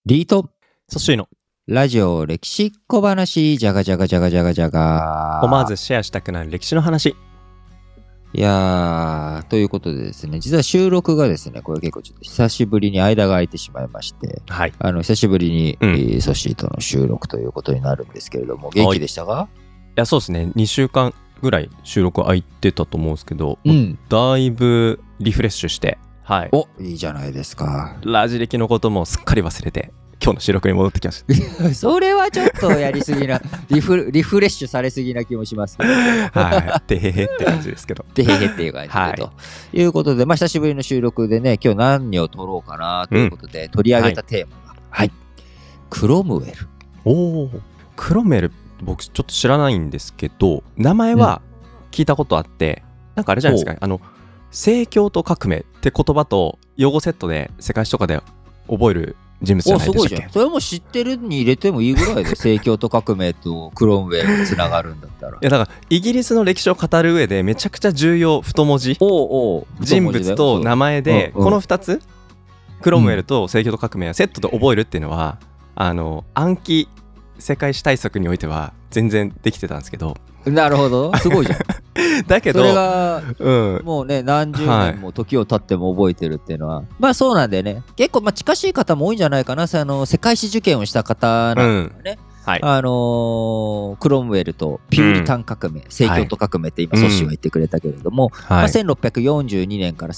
リートソッシーのラジオ歴史小話じゃがじゃがじゃがじゃがじゃが。 思わずシェアしたくなる歴史の話。 いやー、ということでですね、実は収録がですね、これ結構ちょっと久しぶりに間が空いてしまいまして、 はい。 久しぶりに、ソッシーとの収録ということになるんですけれども、元気でしたか？ いや、そうですね。2週間ぐらい収録空いてたと思うんですけど、 うんだいぶリフレッシュして、はい。 お、いいじゃないですか。 ラジ歴のこともすっかり忘れて、今日の収録に戻ってきました。 それはちょっとやりすぎな、リフレッシュされすぎな気もしますけど。 はい。てへへって感じですけど。 てへへっていう感じでということで、久しぶりの収録でね、今日何を撮ろうかなということで、取り上げたテーマが、はい、クロムウェル。 おー、クロムウェル、僕ちょっと知らないんですけど、名前は聞いたことあって、なんかあれじゃないですか、正教と革命って言葉と用語セットで世界史とかで覚える人物じゃないでしたっけ？ すごいじゃん。それも知ってるに入れてもいいぐらいで、正教と革命とクロムウェルにつながるんだったら。 いやだからイギリスの歴史を語る上でめちゃくちゃ重要太文字人物と名前でこの2つクロムウェルと正教と革命はセットで覚えるっていうのは暗記世界史対策においては全然できてたんですけど。 なるほど、すごいじゃん。 だけどそれが、もうね何十年も時を経っても覚えてるっていうのは、まあそうなんでね、結構近しい方も多いんじゃないかな。世界史受験をした方なんかね、はい、クロムウェルとピューリタン革命、正教徒革命って今ソッシーは言ってくれたけれども、1642年から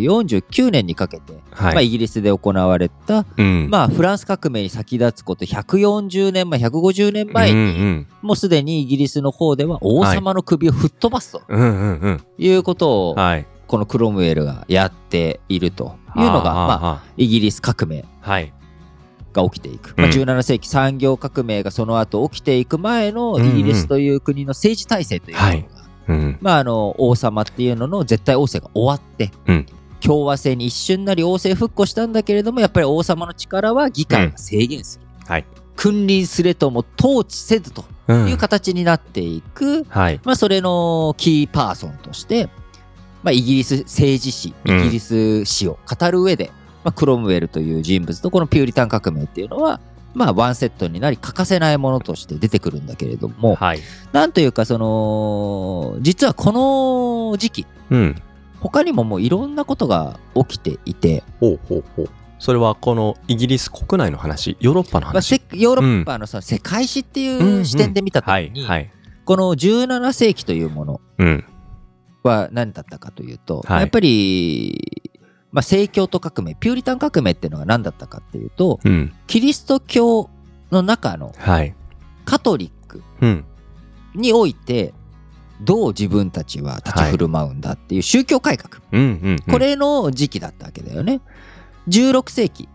1649年にかけて、イギリスで行われた、フランス革命に先立つこと140年前150年前に、もうすでにイギリスの方では王様の首を吹っ飛ばすということを、このクロムウェルがやっているというのが、イギリス革命が起きていく、17世紀産業革命がその後起きていく前のイギリスという国の政治体制というのが、王様っていうのの絶対王政が終わって、共和制に一瞬なり王政復古したんだけれども、やっぱり王様の力は議会が制限する、君臨すれとも統治せずという形になっていく、それのキーパーソンとして、イギリス政治史、イギリス史を語る上で、クロムウェルという人物とこのピューリタン革命っていうのは、ワンセットになり欠かせないものとして出てくるんだけれども、なんというか実はこの時期、他にももういろんなことが起きていて、 それはこのイギリス国内の話、ヨーロッパの話、 ヨーロッパの世界史っていう視点で見たときに、この17世紀というものは何だったかというと、やっぱり正教徒革命、ピューリタン革命っていうのが何だったかっていうと、キリスト教の中のカトリックにおいてどう自分たちは立ち振る舞うんだっていう宗教改革、これの時期だったわけだよね。16世紀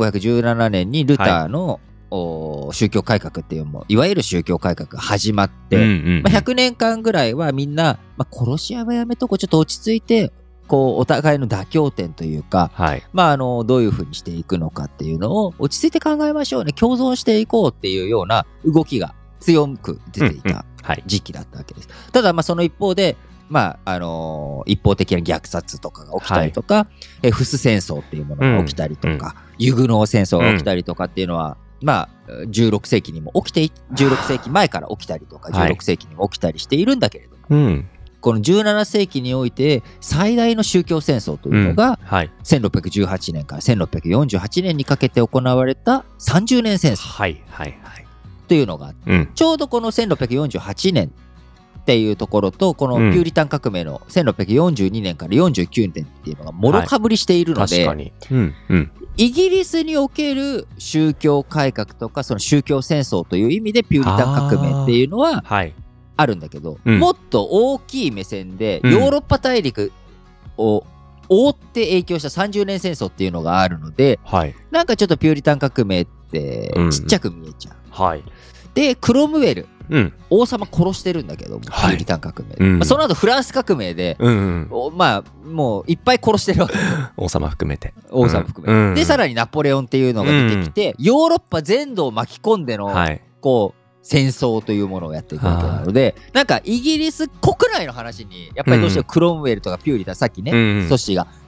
1517年にルターの宗教改革っていういわゆる宗教改革が始まって、100年間ぐらいはみんな、殺し合いはやめとこう、ちょっと落ち着いてお互いの妥協点というか、どういうふうにしていくのかっていうのを落ち着いて考えましょうね、共存していこうっていうような動きが強く出ていた時期だったわけです。ただその一方で、一方的な虐殺とかが起きたりとか、フス戦争っていうものが起きたりとか、ユグノー戦争が起きたりとかっていうのは、16世紀にも16世紀前から起きたりとか、16世紀にも起きたりしているんだけれども、この17世紀において最大の宗教戦争というのが、1618年から1648年にかけて行われた30年戦争というのがあって、ちょうどこの1648年っていうところと、このピューリタン革命の1642年から49年っていうのがもろかぶりしているので、イギリスにおける宗教改革とかその宗教戦争という意味でピューリタン革命っていうのはあるんだけど、もっと大きい目線でヨーロッパ大陸を覆って影響した30年戦争っていうのがあるので、なんかちょっとピューリタン革命ってちっちゃく見えちゃう。でクロムウェル、王様殺してるんだけども、ピューリタン革命、その後フランス革命で、もういっぱい殺してるわけ王様含めてで、さらにナポレオンっていうのが出てきて、ヨーロッパ全土を巻き込んでの、戦争というものをやっていくわけなので、なんかイギリス国内の話にやっぱりどうしてもクロムウェルとかピューリタン、さっきね、ソッシーが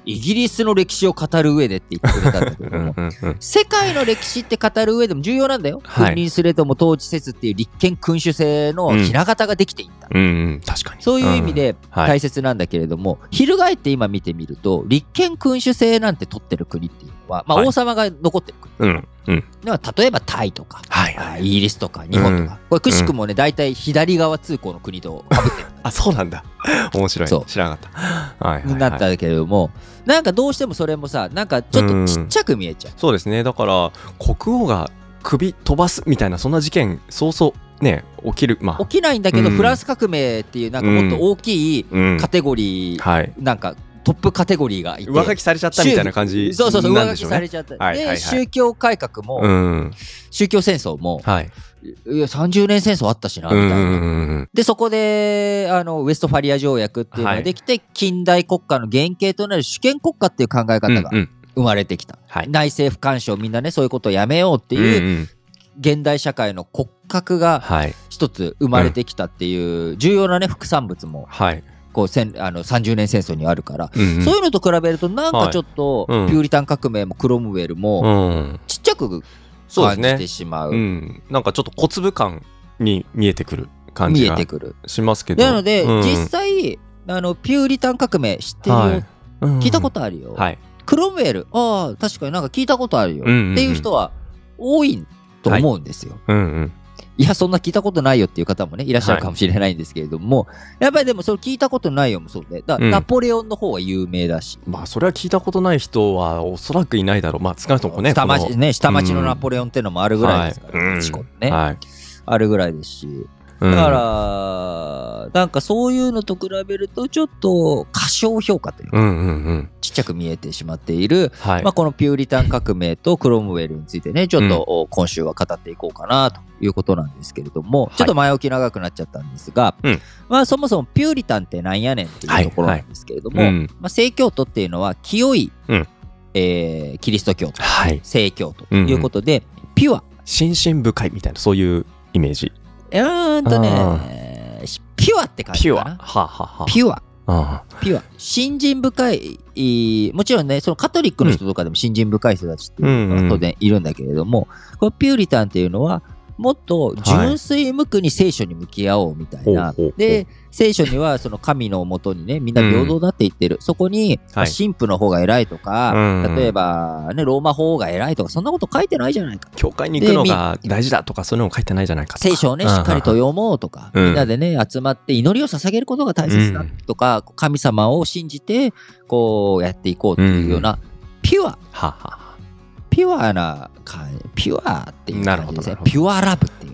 イギリスの歴史を語る上でって言ってくれたんだけども世界の歴史って語る上でも重要なんだよ。君臨すれども統治せずっていう立憲君主制のひな形ができていった、 確かにそういう意味で大切なんだけれども、翻って今見てみると立憲君主制なんて取ってる国っていうのは、王様が残ってる国、例えばタイとか、イギリスとか日本とか、これくしくもね大体左側通行の国と被ってるあ、そうなんだ。面白い。知らなかった。 になったけれども、なんかどうしてもそれもさ、なんかちょっとちっちゃく見えちゃう。 そうですね。だから国王が首飛ばすみたいなそんな事件そうそうね起きる、 起きないんだけど、フランス革命っていうなんかもっと大きいカテゴリー、なんかトップカテゴリーがいて上書きされちゃったみたいな感じなんでしょうね。 そう上書きされちゃった。で、宗教改革も、宗教戦争も、いや30年戦争あったしなみたいな。でそこでウェストファリア条約っていうのができて、近代国家の原型となる主権国家っていう考え方が生まれてきた。内政不干渉、みんなねそういうことをやめようっていう現代社会の骨格が一つ生まれてきたっていう重要なね副産物も。こう30年戦争にあるから、そういうのと比べるとなんかちょっとピューリタン革命もクロムウェルもちっちゃく感じてしまう。 なんかちょっと小粒感に見えてくる感じがしますけど。 なので、実際ピューリタン革命知ってるよ、聞いたことあるよ、クロムウェル確かになんか聞いたことあるよっていう人は多いと思うんですよ。いやそんな聞いたことないよっていう方もねいらっしゃるかもしれないんですけれども、やっぱりでもそれ聞いたことないよもそうで、ナポレオンの方が有名だし、 それは聞いたことない人はおそらくいないだろう。少なくともね下町のナポレオンっていうのもあるぐらいですから、チコね、あるぐらいですし、だからなんかそういうのと比べるとちょっと過小評価というか、ちっちゃく見えてしまっている、このピューリタン革命とクロムウェルについてねちょっと今週は語っていこうかなということなんですけれども、ちょっと前置き長くなっちゃったんですが、そもそもピューリタンってなんやねんっていうところなんですけれども、正教徒っていうのは清い、キリスト教徒、正教徒ということで、ピュア心身深いみたいなそういうイメージ。 ピュアって感じかな。ピュア信心深い、もちろんねそのカトリックの人とかでも信心深い人たちっていうのは当然いるんだけれども、このピューリタンっていうのはもっと純粋無垢に聖書に向き合おうみたいな、で聖書にはその神のもとにねみんな平等だって言ってる、そこに神父の方が偉いとか、例えばねローマ法が偉いとかそんなこと書いてないじゃないか。 教会に行くのが大事だとかそういうのも書いてないじゃないかとか、 聖書をねしっかりと読もうとか、みんなでね集まって祈りを捧げることが大切だとか、神様を信じてこうやっていこうっていうようなピュア、ピュアなピュアっていう感じですね。ピュアラブっていう、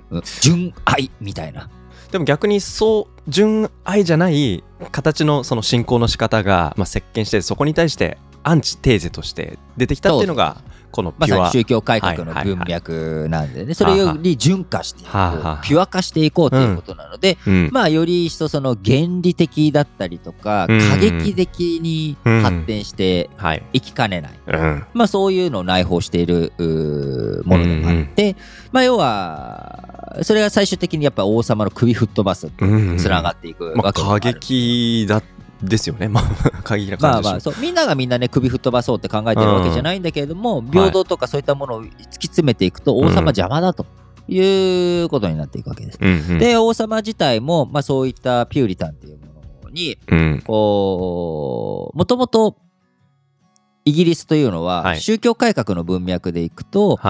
純愛みたいな。 でも逆にそう純愛じゃない形のその信仰の仕方が席巻して、そこに対してアンチテーゼとして出てきたっていうのがこのピュア、 まさに宗教改革の文脈なんでね、それより純化していこう、ピュア化していこうということなので、より一層その原理的だったりとか過激的に発展していきかねない、そういうのを内包しているものでもあって、要はそれが最終的にやっぱ王様の首吹っ飛ばすとつながっていくわけでもある。 過激だですよね。過激な感じでしょ。 そうみんながみんなね首吹っ飛ばそうって考えてるわけじゃないんだけれども、平等とかそういったものを突き詰めていくと王様邪魔だということになっていくわけです。で王様自体も、そういったピューリタンっていうものに、もともとイギリスというのは、宗教改革の文脈でいくと、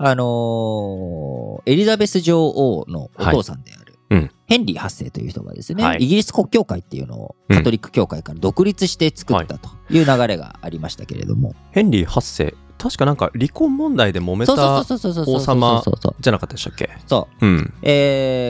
エリザベス女王のお父さんである、ヘンリー8世という人がですね、イギリス国教会っていうのをカトリック教会から独立して作ったという流れがありましたけれども、 ヘンリー8世確かなんか離婚問題で揉めた王様じゃなかったでしたっけ。 そう、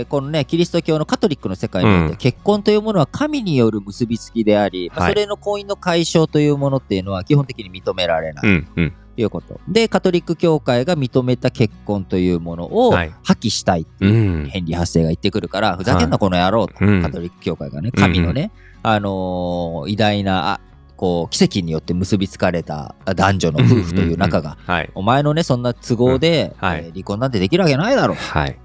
このねキリスト教のカトリックの世界において、結婚というものは神による結びつきであり、それの婚姻の解消というものっていうのは基本的に認められない、ということで、カトリック教会が認めた結婚というものを破棄したいっていうヘンリー8世が言ってくるから、ふざけんなこの野郎と、カトリック教会がね神のね、偉大なこう奇跡によって結びつかれた男女の夫婦という仲が、お前のねそんな都合で、離婚なんてできるわけないだろう、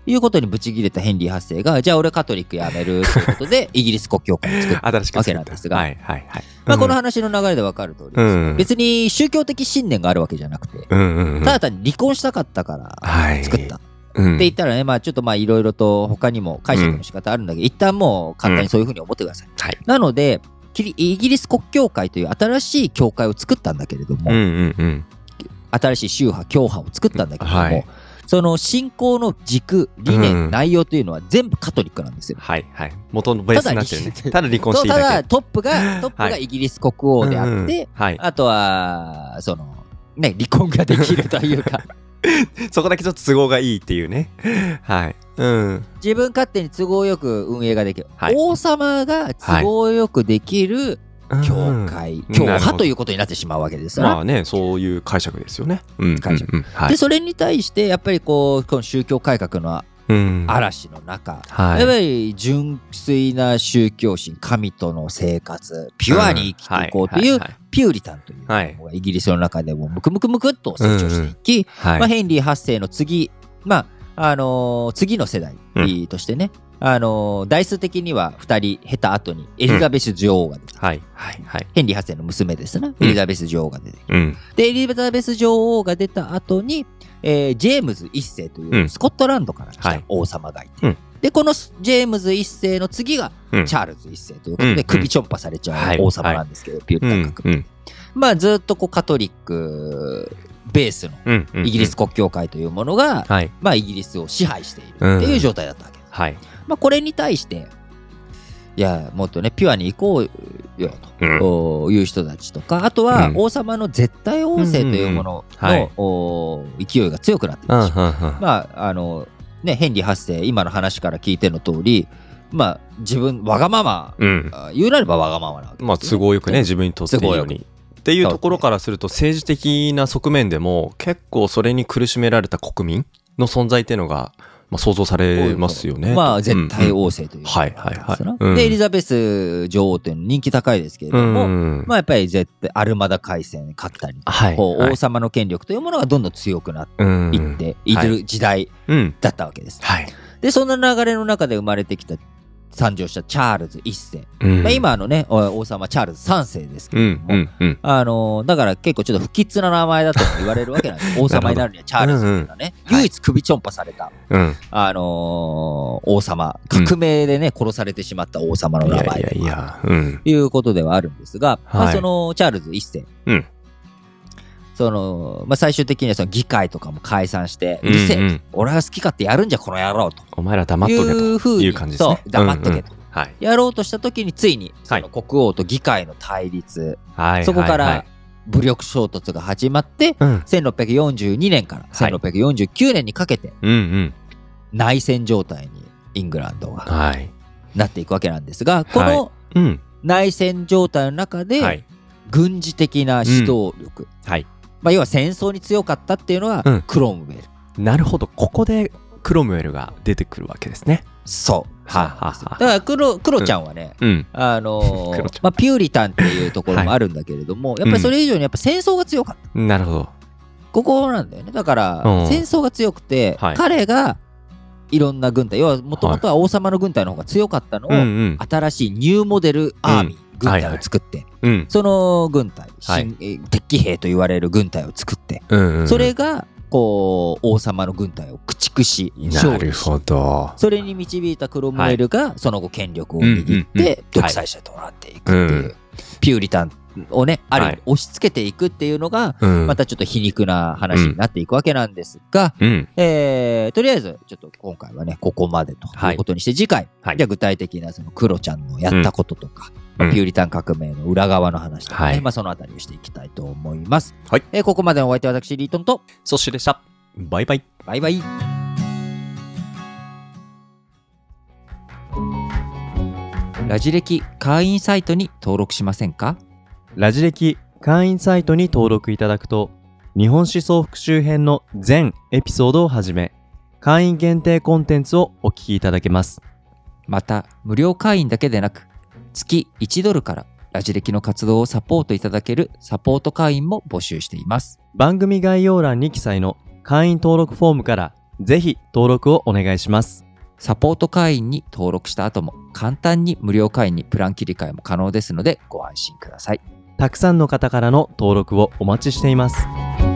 いうことにブチ切れたヘンリー8世が、じゃあ俺カトリックやめるということで、イギリス国教会を作ったわけなんですが、この話の流れで分かる通りですね、別に宗教的信念があるわけじゃなくて、ただ単に離婚したかったから作った。って言ったらね、ちょっといろいろと他にも解釈の仕方あるんだけど、一旦もう簡単にそういうふうに思ってください。なので、イギリス国教会という新しい教会を作ったんだけれども、新しい宗派、教派を作ったんだけれども、その信仰の軸、理念、内容というのは全部カトリックなんですよ。 元のベースになってるね。ただ離婚していただけ。 ただトップがイギリス国王であって、あとはそのね離婚ができるというか。 そこだけちょっと都合がいいっていうね。 自分勝手に都合よく運営ができる。王様が都合よくできる教会、教派ということになってしまうわけですから。 そういう解釈ですよね。 解釈。で、それに対してやっぱりこの宗教改革の嵐の中、やっぱり純粋な宗教心、神との生活、ピュアに生きていこうというピューリタンというのがイギリスの中でもムクムクムクっと成長していき、ヘンリー8世の次、次の世代としてね、代数的には2人経た後にエリザベス女王が出てきて、ヘンリー8世の娘ですね、エリザベス女王が出てきて、でエリザベス女王が出た後に、ジェームズ1世というスコットランドから来た王様がいて、でこのジェームズ1世の次がチャールズ1世ということで首ちょんぱされちゃう王様なんですけど、ピューリタン革命、ずっとカトリックベースのイギリス国教会というものが、イギリスを支配しているっていう状態だったわけです。これに対して、いや、もっとね、ピュアに行こうよという人たちとか、あとは王様の絶対王政というものの勢いが強くなっているし、ヘンリー8世、今の話から聞いての通り、自分、わがまま、言うなればわがままなわけです。 都合よくね、自分にとっていいように。っていうところからすると、政治的な側面でも結構それに苦しめられた国民の存在っていうのが想像されますよね。 絶対王政という。で、エリザベス女王というの人気高いですけれども、やっぱり絶対アルマダ海戦に勝ったり、王様の権力というものがどんどん強くなっていっている時代だったわけです。で、そんな流れの中で生まれてきた誕生したチャールズ1世、今のね王様チャールズ3世ですけれども、だから結構ちょっと不吉な名前だと言われるわけなんです王様になるにはチャールズというのはね、唯一首ちょんぱされた、王様、革命でね殺されてしまった王様の名前ということではあるんですが、そのチャールズ1世、最終的にはその議会とかも解散して、うるせえ、俺が好き勝手やるんじゃこの野郎と、 お前ら黙っとけという感じですね。 そう、黙っとけと、やろうとした時についにその国王と議会の対立、そこから武力衝突が始まって、1642年から1649年にかけて内戦状態にイングランドがなっていくわけなんですが、この内戦状態の中で軍事的な指導力、要は戦争に強かったっていうのはクロムウェル。 なるほど、ここでクロムウェルが出てくるわけですね。 そう。だからクロちゃんはね、ピューリタンっていうところもあるんだけれども、やっぱりそれ以上にやっぱ戦争が強かった。 なるほど。 ここなんだよね。だから戦争が強くて、彼がいろんな軍隊、要はもともとは王様の軍隊の方が強かったのを、新しいニューモデルアーミー、軍隊を作って、その軍隊、鉄騎兵と言われる軍隊を作って、それがこう王様の軍隊を駆逐し勝利し、それに導いたクロムウェルがその後権力を握って独裁者となっていくっていう、ピューリタンをね、ある意味押し付けていくっていうのが、またちょっと皮肉な話になっていくわけなんですが、とりあえずちょっと今回はねここまでということにして、次回じゃあ具体的なそのクロちゃんのやったこととか、ピューリタン革命の裏側の話とかね、そのあたりをしていきたいと思います。ここまでのお相手は私リートンとソッシュでした。バイバイ。 バイバイ。ラジ歴会員サイトに登録しませんか？ ラジ歴会員サイトに登録いただくと、日本思想復習編の全エピソードをはじめ、会員限定コンテンツをお聞きいただけます。 また、無料会員だけでなく、月1ドルからラジ歴の活動をサポートいただけるサポート会員も募集しています。 番組概要欄に記載の会員登録フォームからぜひ登録をお願いします。 サポート会員に登録した後も簡単に無料会員にプラン切り替えも可能ですのでご安心ください。 たくさんの方からの登録をお待ちしています。